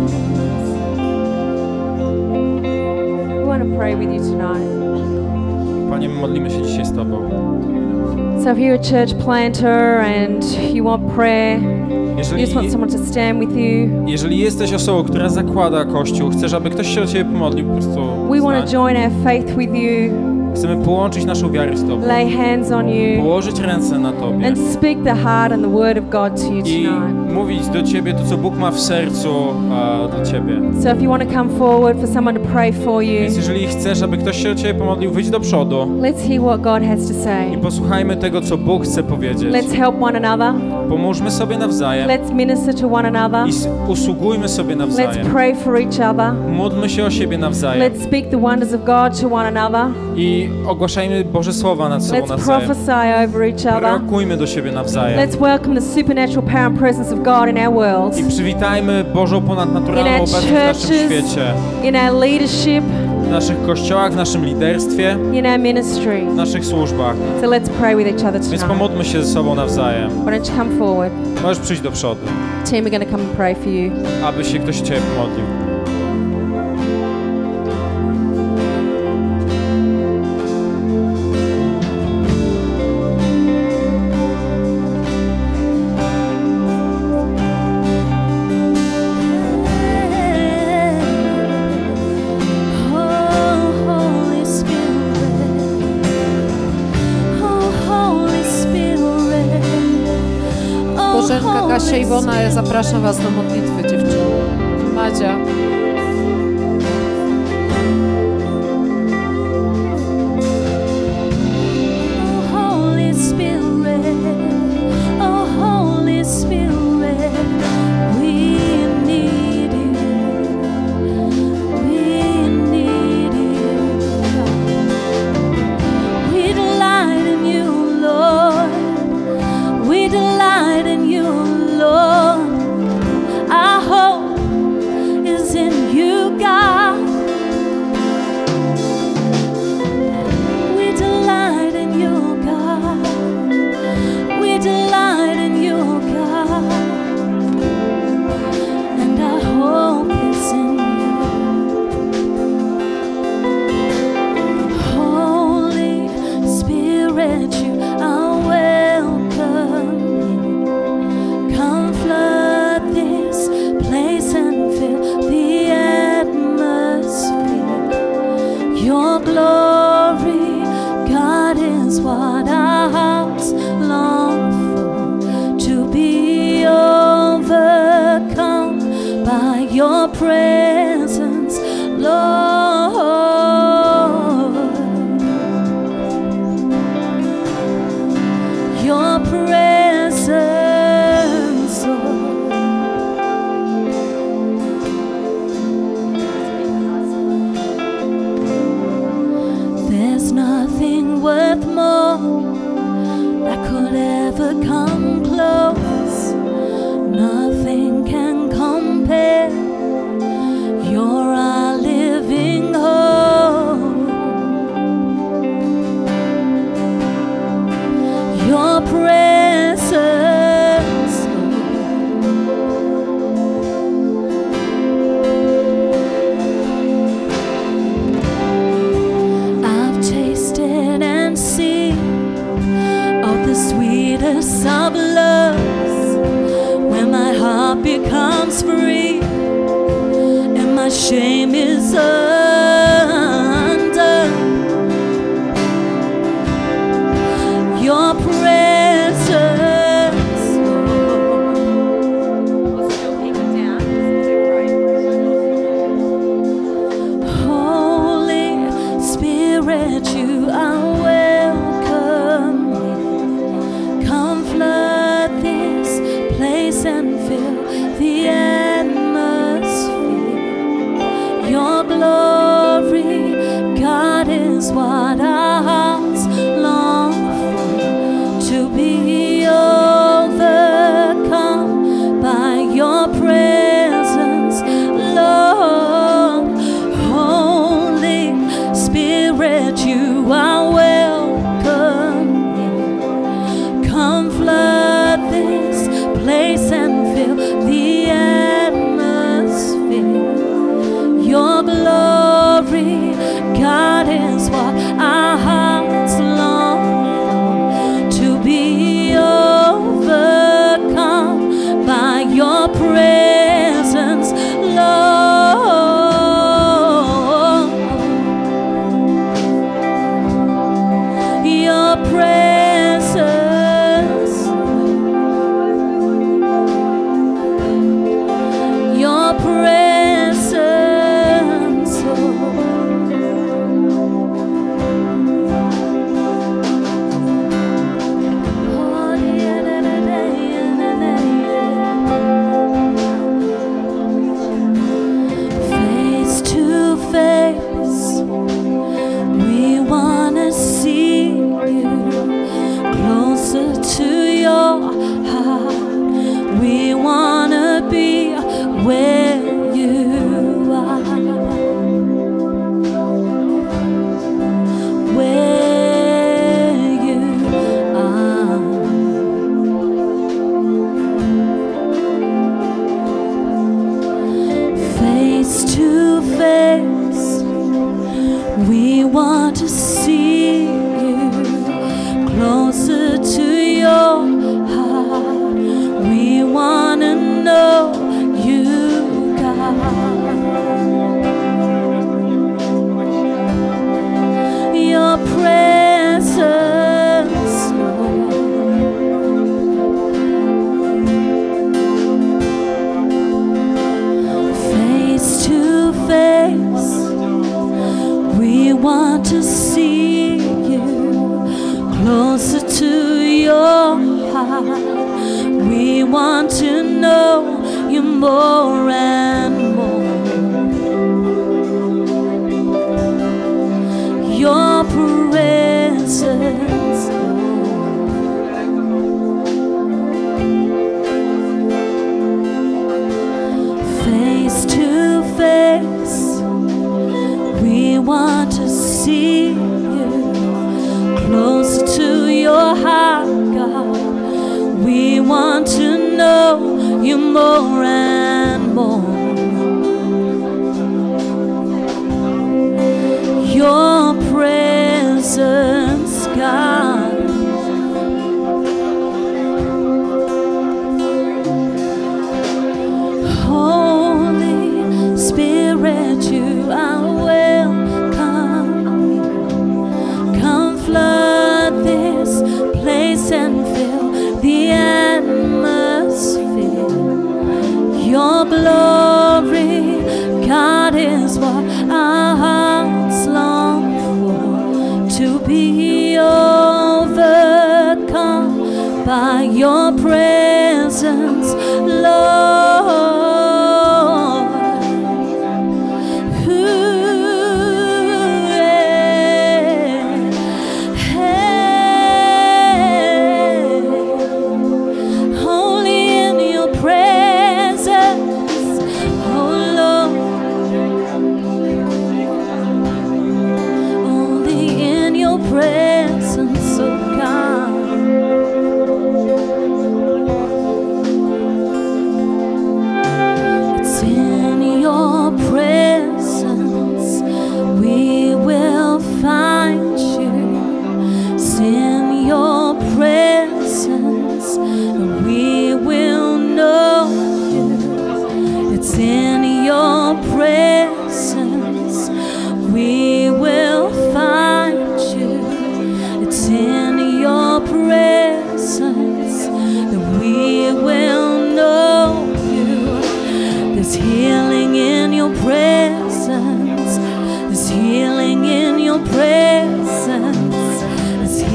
We want to pray with you tonight. Panie, my modlimy się dzisiaj z Tobą. So if you're a church planter and you want prayer, you Jeżeli, just want someone to stand with you, jeżeli jesteś osobą, która zakłada Kościół, chcesz, aby ktoś się o Ciebie pomodlił, po prostu we want to stań. join our faith with you, Chcemy połączyć naszą wiarę z Tobą, lay hands on you, położyć ręce na Tobie and speak the heart and the word of God to you i tonight. mówić do Ciebie to, co Bóg ma w sercu a, dla Ciebie. So if you want to come forward for someone to pray for you, Więc jeżeli chcesz, aby ktoś się o Ciebie pomodlił, wyjdź do przodu let's hear what God has to i say. posłuchajmy tego, co Bóg chce powiedzieć. Let's help one another. Pomóżmy sobie nawzajem Let's minister to one another. i s- usługujmy sobie Let's nawzajem. pray for each other. Módlmy się o siebie nawzajem Let's speak the wonders of God to one another. i ogłaszajmy Boże słowa nad sobą Let's nawzajem. prophesy over each other. Prorokujmy do siebie nawzajem. Let's welcome the supernatural power and presence of God in our world, I przywitajmy Bożą ponadnaturalną In our obecność w naszym churches. świecie, in our leadership, w naszych kościołach, w naszym liderstwie, in our ministry. w naszych służbach. So let's pray with each other Więc tonight. pomódlmy się ze sobą nawzajem. Why don't you come forward? Możesz przyjść do przodu, Team are going to come and pray for you. aby się ktoś o Ciebie pomodlił. Oh, Holy Spirit. Oh, Holy Spirit. Oh, Bożenka, Kasia, Holy Iwona, ja zapraszam Was do modlitwy, dziewczyny. Madzia. Oh, Holy Spirit, oh, Holy Spirit, we need you, we need you. We delight in you, Lord, we delight in you, Lord. Our hope is in you, God. We delight in you, God. We delight in you, God. And our hope is in you. Holy Spirit, you are welcome. Come flood this place and fill the atmosphere. Your glory, God, is what our hearts long for, to be overcome by your presence, Lord. Your presence, Lord. There's nothing worth more that could ever come close. Nothing can compare. You're our living hope. Your presence, Lord. I've tasted and seen becomes free, and my shame is undone. Your presence, Holy Spirit, you are welcome. Come flood this place and fill the atmosphere. Your glory, God, is what our hearts long for, to be overcome by your presence, Lord. Holy Spirit, you are welcome. Come flood this place and fill the atmosphere. Your glory, God, is what our hearts long for, to be overcome by your presence, Lord. Your presence, your presence, oh, yeah, da, da, da, yeah, da, da, yeah. Face to face, we wanna see you, closer to your heart. We wanna be where you are, where you are. Face to face, we want to see you, closer to your heart. We want to know you, God. Your presence, Lord. Face to face, we want to see you, closer to your heart. We want to know you more and more. Your presence, Lord. Face to face, we want to see you, closer to your heart, God. We want to know you more and more. Your presence, God. Holy Spirit, you are welcome. Come flood this place and fill the atmosphere. Your glory, God, is what our hearts long for, to be overcome by your presence, Lord. Ooh, yeah. Hey. Only in your presence, oh Lord. Only in your presence, oh God.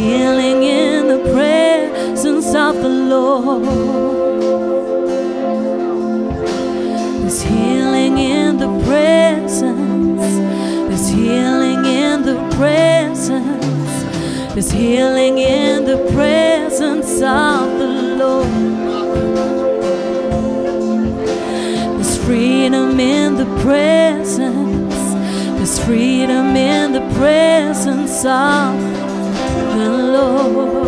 healing in the presence of the Lord. There's healing in the presence. There's healing in the presence. There's healing in the presence of the Lord. There's freedom in the presence. There's freedom in the presence of the Lord.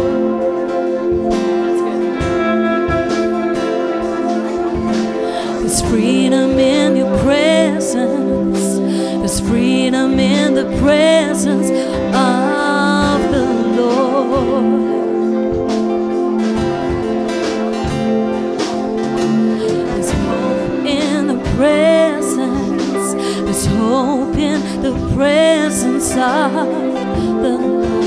There's freedom in your presence. There's freedom in the presence of the Lord. There's hope in the presence. There's hope in the presence of the Lord.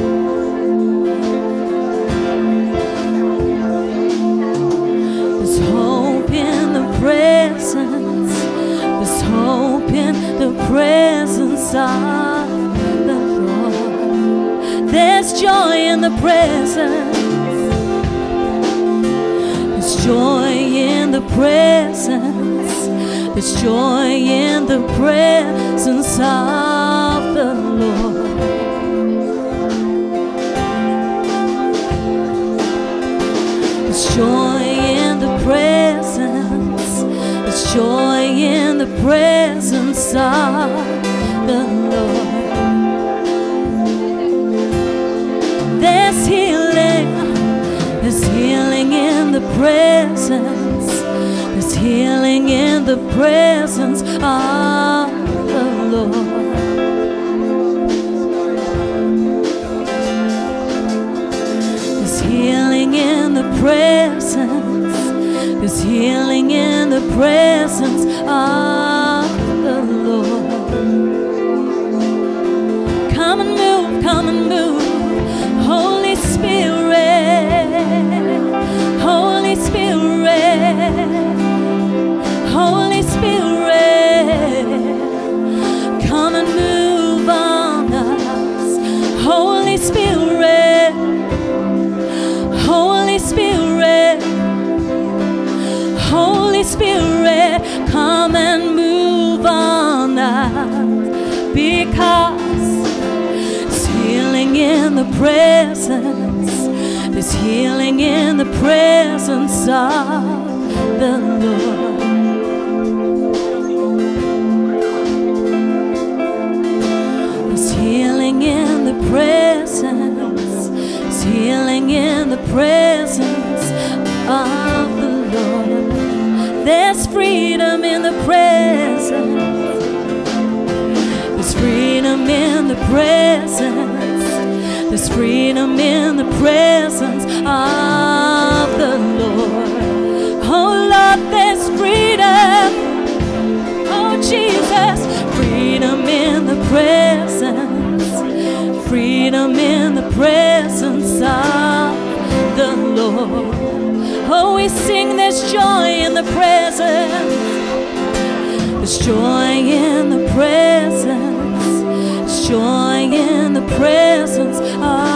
There's hope in the presence. There's hope in the presence of the Lord. There's joy in the presence. There's joy in the presence. There's joy in the presence of the Lord. There's joy in the presence. There's joy in the presence of the Lord. There's healing. There's healing in the presence. There's healing in the presence of the Lord. There's healing in the presence. There's healing in the presence of the Lord. Come and move, come and move, Holy Spirit, Holy Spirit. Holy Spirit, come and move on us. Holy Spirit, Holy Spirit, Holy Spirit, come and move on us. Because there's healing in the presence. There's healing in the presence of the Lord. In the presence, there's healing in the presence of the Lord. There's freedom in the presence. There's freedom in the presence. There's freedom in the presence of the Lord. Oh Lord, there's freedom. Oh Jesus, freedom in the presence. Freedom in the presence of the Lord. Oh, we sing there's joy in the presence. There's joy in the presence. There's joy in the presence of